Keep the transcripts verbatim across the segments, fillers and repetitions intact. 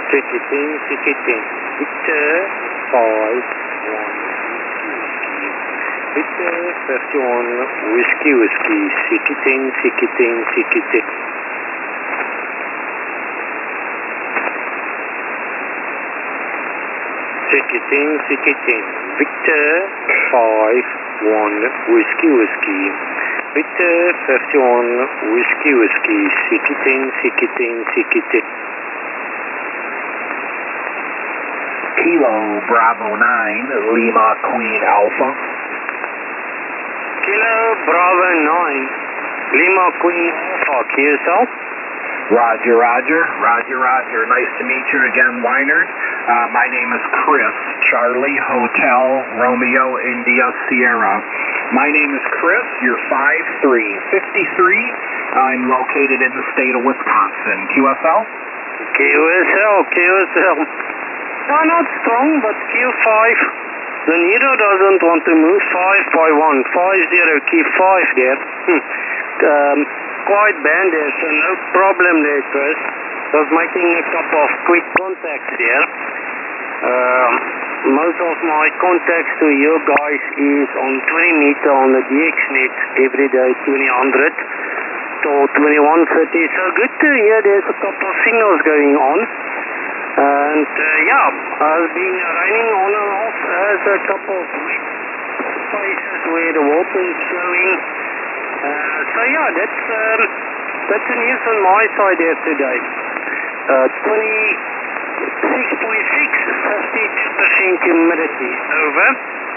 ticketing, ticketing. Victor five one Victor fifty-one Whiskey Whiskey. Ticketing, ticketing, ticketing. Ticketing, ticketing. Victor five one Whiskey Whiskey. Victor fifty-one Whiskey Whiskey. Ticketing, ticketing, ticketing. Kilo Bravo nine, Lima Queen Alpha. Kilo Bravo nine, Lima Queen Alpha. Q S L? Roger, Roger. Roger, Roger. Nice to meet you again, Weinert. Uh, my name is Chris. Charlie Hotel Romeo India Sierra. My name is Chris. You're five three fifty-three. I'm located in the state of Wisconsin. Q S L? Q S L, Q S L. No, not strong, but Q five. The Nero doesn't want to move. five by one. five zero, Q five there. Hmm. Um, quite banded, so no problem there, Chris. Just making a couple of quick contacts there. Um, most of my contacts to you guys is on twenty meter on the D X net every day, twenty hundred to twenty-one thirty. So good to hear there's a couple of signals going on. And uh, yeah, I've been raining on and off as a couple of places where the water is showing. Uh, so yeah, that's um, that's the news on my side here today. Uh, twenty-six point six, fifty-two percent humidity. Over.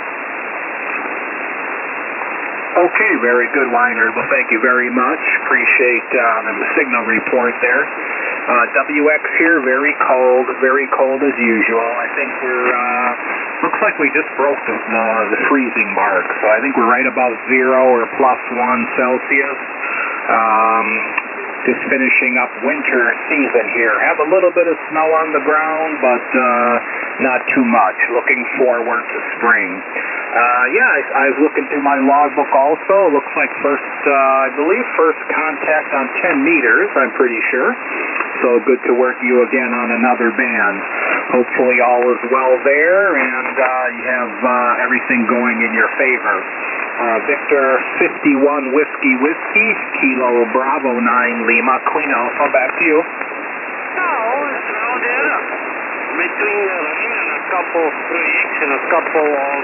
Okay, very good, Weinert. Well, thank you very much. Appreciate uh, the signal report there. Uh, W X here, very cold, very cold as usual. I think we're, uh, looks like we just broke the, the, the freezing mark. So I think we're right about zero or plus one Celsius. Um, just finishing up winter season here. Have a little bit of snow on the ground, but uh, not too much. Looking forward to spring. Uh, yeah, I, I was looking through my logbook also. Looks like first, uh, I believe first contact on ten meters, I'm pretty sure. So good to work you again on another band. Hopefully all is well there and uh, you have uh, everything going in your favor. Uh, Victor fifty-one Whiskey Whiskey, Kilo Bravo nine Lima Queen Alpha, back to you. No, it's well there. Between the rain and a couple of projects and a couple of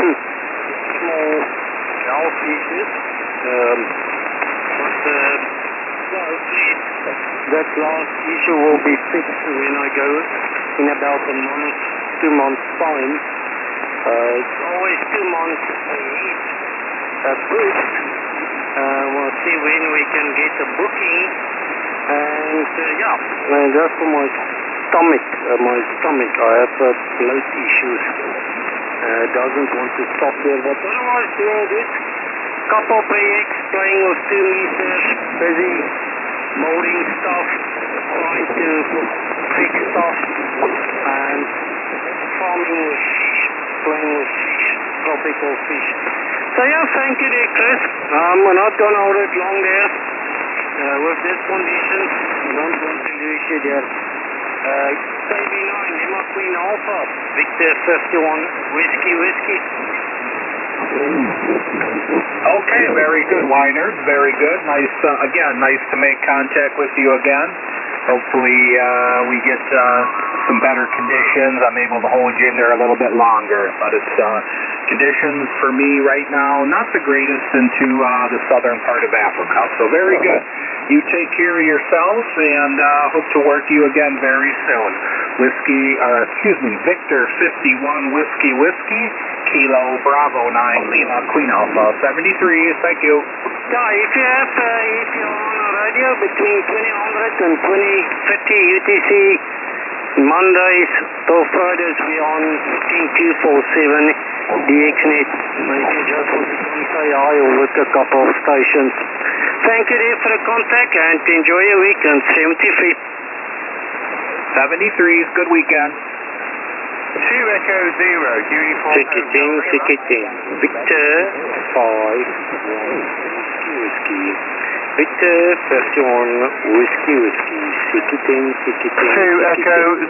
small health issues. Um, but uh, well, hopefully that last issue will be fixed when I go in about a month, two months time. Uh, it's always two months ahead. A boost. Uh, we'll see when we can get a booking. And uh, yeah, uh, just for my stomach, uh, my stomach, I have uh, bloat issues. Uh, doesn't want to stop there, but otherwise doing good. Couple of projects, playing with two meters, busy molding stuff, trying to fix stuff, and farming with fish, playing with fish, tropical fish. So yeah, thank you there, Chris. Um, we're not going to hold it long there. Uh, with this condition, we don't want to lose you there. Uh, K B nine, Lima Queen Alpha, Victor fifty-one, Whiskey Whiskey. Okay, very good, Weinert. Very good. Nice, uh, again, nice to make contact with you again. Hopefully uh, we get uh, some better conditions. I'm able to hold you in there a little bit longer, but it's uh, conditions for me right now not the greatest into uh, the southern part of Africa. So very good. You take care of yourselves and uh, hope to work you again very soon. Whiskey, uh, excuse me, Victor fifty-one Whiskey Whiskey, Kilo Bravo nine Lima Queen Alpha seventy-three. Thank you. Yeah, if you have, uh, if you're on a radio between twenty hundred and twenty fifty U T C, Mondays till Fridays we are on fifteen two forty-seven D X net. If you just want to come say hi or look a couple of stations. Thank you there for the contact and enjoy your weekend. seventy-three. seventy-three, good weekend. two Echo zero, uniform. Ticketing, ticketing. Victor five one Whiskey Whiskey. Victor fifty-one Whiskey Whiskey. Ticketing, ticketing. two Echo